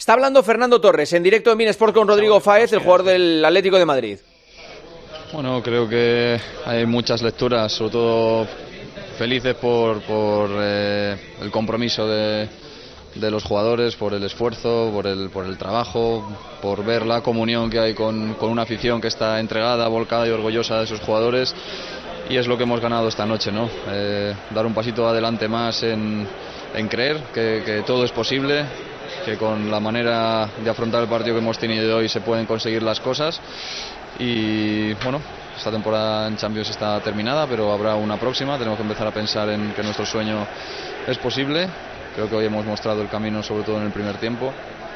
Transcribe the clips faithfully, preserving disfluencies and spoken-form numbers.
Está hablando Fernando Torres en directo en Minesport con Rodrigo Fáez, el jugador del Atlético de Madrid. Bueno, creo que hay muchas lecturas, sobre todo felices por, por eh, el compromiso de, de los jugadores, por el esfuerzo, por el, por el trabajo, por ver la comunión que hay con, con una afición que está entregada, volcada y orgullosa de sus jugadores, y es lo que hemos ganado esta noche, ¿no? Eh, dar un pasito adelante más en, en creer que, que todo es posible, que con la manera de afrontar el partido que hemos tenido hoy se pueden conseguir las cosas. Y bueno, esta temporada en Champions está terminada, pero habrá una próxima. Tenemos que empezar a pensar en que nuestro sueño es posible. Creo que hoy hemos mostrado el camino, sobre todo en el primer tiempo,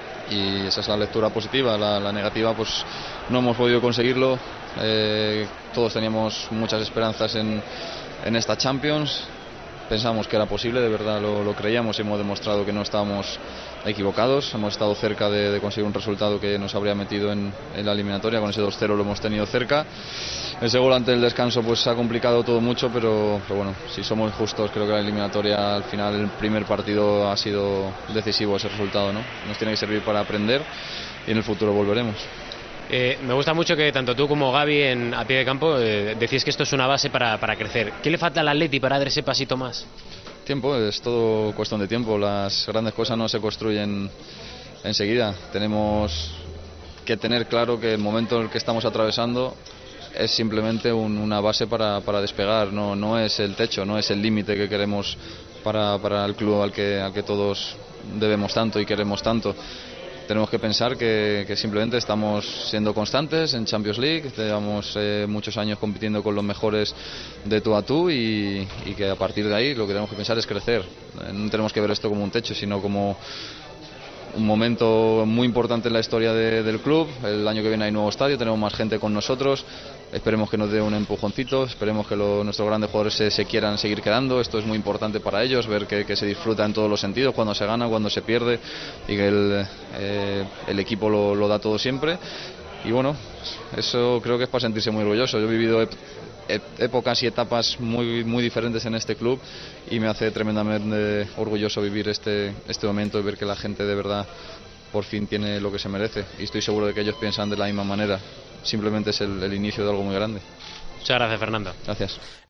y esa es la lectura positiva. La, la negativa, pues no hemos podido conseguirlo. Eh, todos teníamos muchas esperanzas en, en esta Champions. Pensamos que era posible, de verdad lo, lo creíamos, y hemos demostrado que no estábamos equivocados. Hemos estado cerca de, de conseguir un resultado que nos habría metido en, en la eliminatoria. Con ese dos cero lo hemos tenido cerca. Ese gol ante el descanso pues ha complicado todo mucho, pero, pero bueno, si somos justos, creo que la eliminatoria, al final, el primer partido ha sido decisivo ese resultado, ¿no? Nos tiene que servir para aprender y en el futuro volveremos. Eh, me gusta mucho que tanto tú como Gavi en, a pie de campo eh, decís que esto es una base para, para crecer. ¿Qué le falta al Atleti para dar ese pasito más? Tiempo, es todo cuestión de tiempo. Las grandes cosas no se construyen enseguida. Tenemos que tener claro que el momento en el que estamos atravesando es simplemente un, una base para, para despegar, no, no es el techo, no es el límite que queremos para, para el club al que, al que todos debemos tanto y queremos tanto. Tenemos que pensar que, que simplemente estamos siendo constantes en Champions League, llevamos eh, muchos años compitiendo con los mejores de tú a tú, y, y que a partir de ahí lo que tenemos que pensar es crecer. No tenemos que ver esto como un techo, sino como un momento muy importante en la historia de, del club. El año que viene hay nuevo estadio, tenemos más gente con nosotros. Esperemos que nos dé un empujoncito, esperemos que lo, nuestros grandes jugadores se, se quieran seguir quedando. Esto es muy importante para ellos, ver que, que se disfruta en todos los sentidos, cuando se gana, cuando se pierde, y que el, eh, el equipo lo, lo da todo siempre. Y bueno, eso creo que es para sentirse muy orgulloso. Yo he vivido ep ep épocas y etapas muy, muy diferentes en este club, y me hace tremendamente orgulloso vivir este, este momento y ver que la gente de verdad por fin tiene lo que se merece, y estoy seguro de que ellos piensan de la misma manera. Simplemente es el, el inicio de algo muy grande. Muchas gracias, Fernando. Gracias.